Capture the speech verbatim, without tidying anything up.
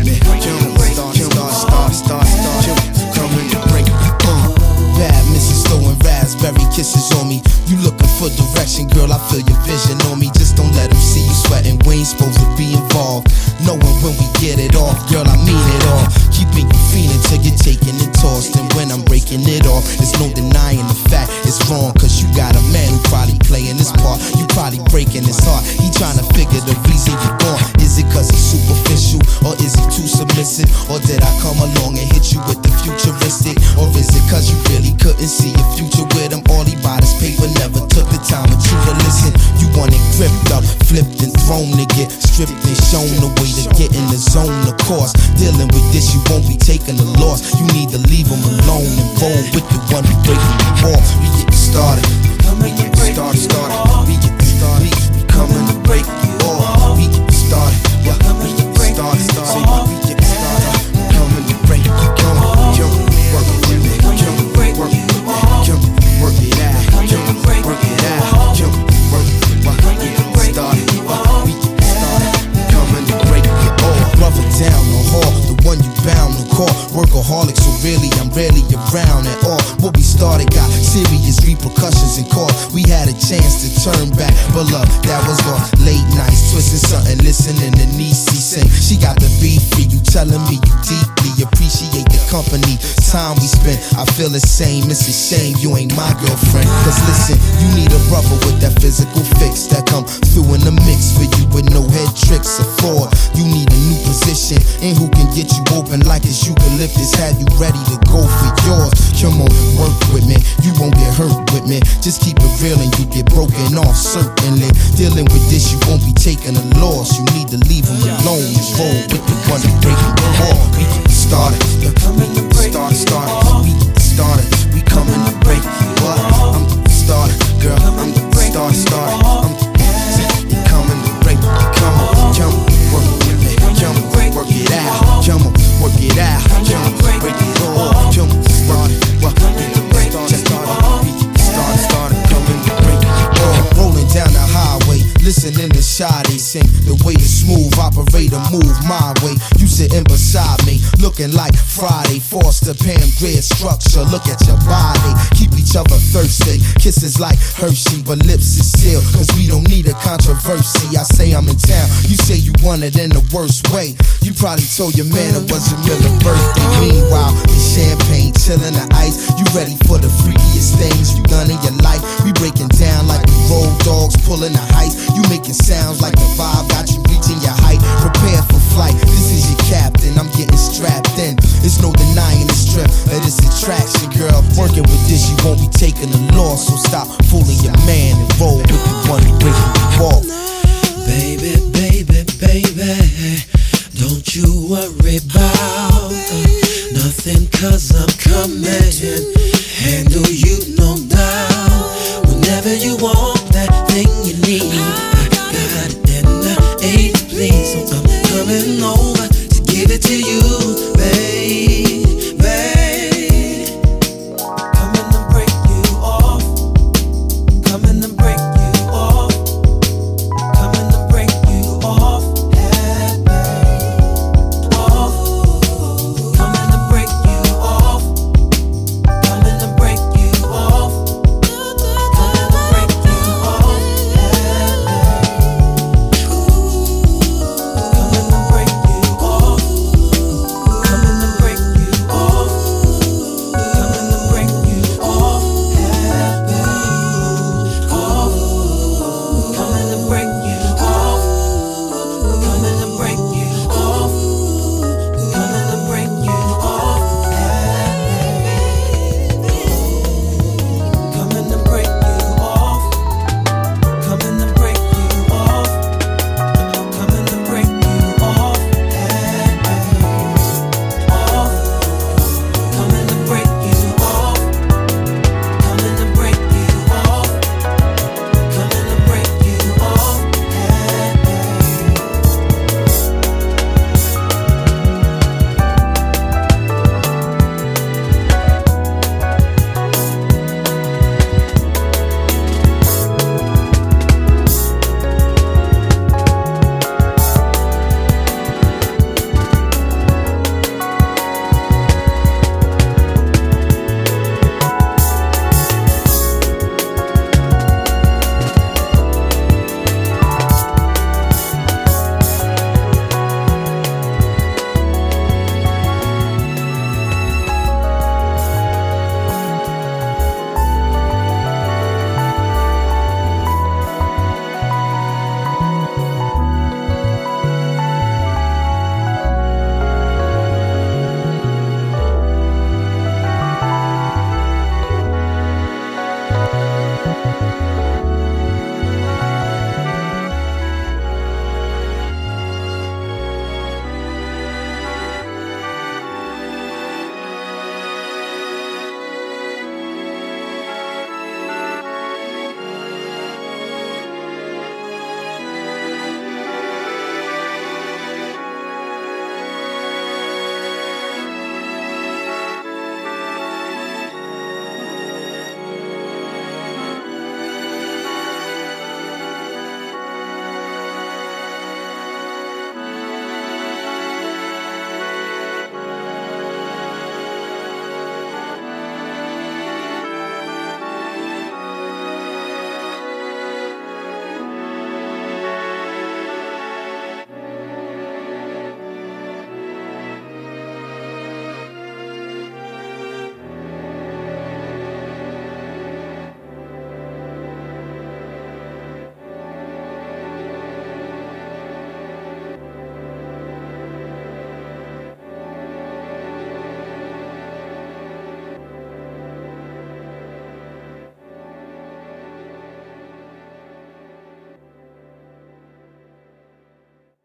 with me. Start, start, start, start, start. Coming to break. Uh, bad missus throwing raspberry kisses on me. You looking for direction, girl, I feel your vision on me. Just don't let them see you sweating, we ain't supposed to be involved. Knowing when we get it off, girl, I mean it all. Keeping you feeling till you're taking it tossed. And when I'm breaking it off, there's no denying the fact it's wrong. Cause you got a man who probably playing this part. You probably breaking his heart. He trying to figure the reason you're gone. Is it cause he's superficial? Or is he too submissive? Or did I come along and hit you with the futuristic? Or is it cause you really couldn't see your future with him? All he bought his paper, never took the time with you to listen. You want it gripped up, flipped and thrown to get stripped and shown the way to get in the zone. Of course, dealing with this, you won't be taking a loss. You need to leave him alone and roll with the one who breaking you off. We get started, we get started, started. We get started, we coming to break you off. We get started, yeah. We get started, started. We get started, coming to break you off. Jump, work it with me, jump, work it with me, jump, work it out, jump, work it out, jump, work it. We get started, we get started, coming to break you off. Brother down the hall, the one you bound to call. Workaholic, so really I'm rarely around at all. What we started got serious repercussions and cause. We had a chance to turn back, but love, that was all. Late nights, twisting something, listening to Niecy sing. She got the beat for you, telling me you deeply appreciate the company, time we spent. I feel the same, it's a shame you ain't my girlfriend. Cause listen, you need a brother with that physical fix that come through in the mix for you with no head tricks or fraud. You need a new position and who can get you open like this eucalyptus, have you ready to go for yours. Come on, work with me, you won't get hurt with me. Just keep it real and you get broken off certainly. Dealing with this, you won't be taking a loss. You need to leave him alone and roll with the one that breaking the wall. We get started, yeah. We get started, started. We get started, we coming to break you up. I'm started, girl, I'm started, started. I'm coming to break you. Come on, jump, work with me, jump, work it out, jump, work it out, jump, break it all, jump, started, well, we get started, started. We get started, started, coming to break you all. Rolling down the highway, listening to Sade sing. The way it's smooth, operator move my way. You sitting beside me, looking like Friday. Foster, Pam, Greer structure. Look at your body, keep each other thirsty. Kisses like Hershey, but lips is sealed. Cause we don't need a controversy. I say I'm in town, you say you want it in the worst way. You probably told your man it was your middle birthday. Meanwhile, the champagne chilling the ice. You ready for the freakiest things you done in your life? We breaking down like we road dogs pulling the heist. You making sounds like the vibe got you reaching your height. Prepare for flight, this is your captain, I'm getting strapped in. There's no denying the strength of this attraction, girl. Working with this, you won't be taking a loss. So stop fooling your man and roll with the one who breaking the wall. Baby, baby, baby, don't you worry about nothing, cause I'm coming. Handle you